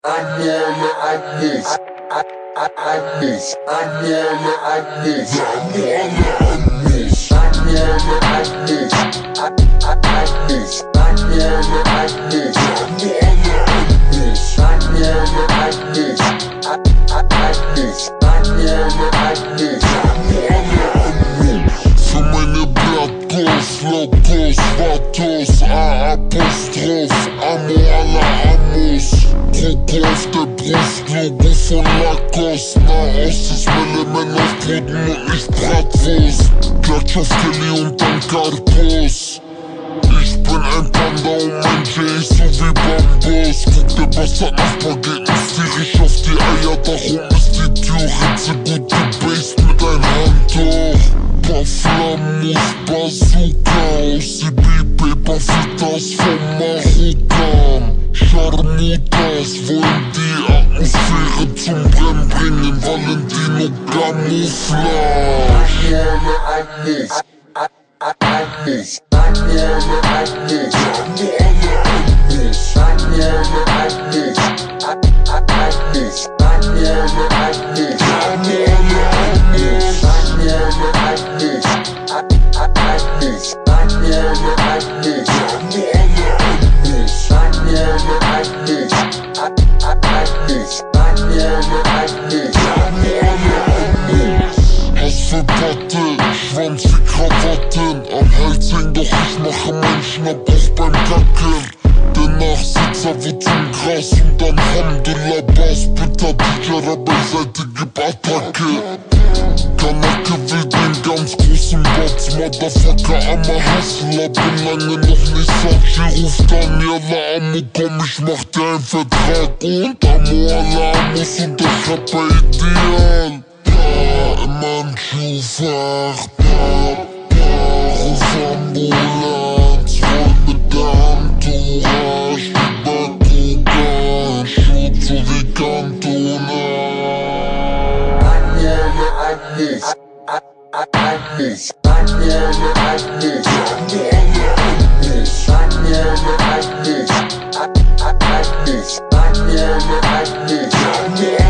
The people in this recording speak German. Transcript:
Für meine Blattgos, Logos, Vatos, A-Apostroph, Amo alla Amos, Kroko auf der Brust, Logo von Lacoste, Nahost ist mein Element auf Bruden und nicht Bratwurst, Klatsch auf Kelly und dann Karpos. Ich bin ein Panda und mein Jay so wie Bambus. Guck, der Bastard-Nachbar geht und stier ich auf die Eier. Darum ist die Tür-Ritze gut gebased mit ein Handtuch. Paar Flammus, Bazooka aus CB, Papitas vom Marokkan. Charmutas wollen die Atmosphäre zum Brennen bringen. Valentino Camouflage. Für Patte, Schwanz wie Krawatten, am Hals hängt, doch ich mache meinen Schnapp auch beim Kacken. Der Nachsitzer wird zum Gras und dann Alhamdulillah Bass, bitter DJ, beiseite, gib Attacke. Kanake will den ganz großen Batz, Motherfucker, Amma Hustler, bin lange noch nicht Sachi, ruft Daniela Amo, komm, ich mach dir einen Vertrag und Amo alla Amos und der Rapper ideal. Manchu wacht, ruf Ambulanz, roll mit der Entourage, die Bakugan, schut so wie Cantona. Agnes,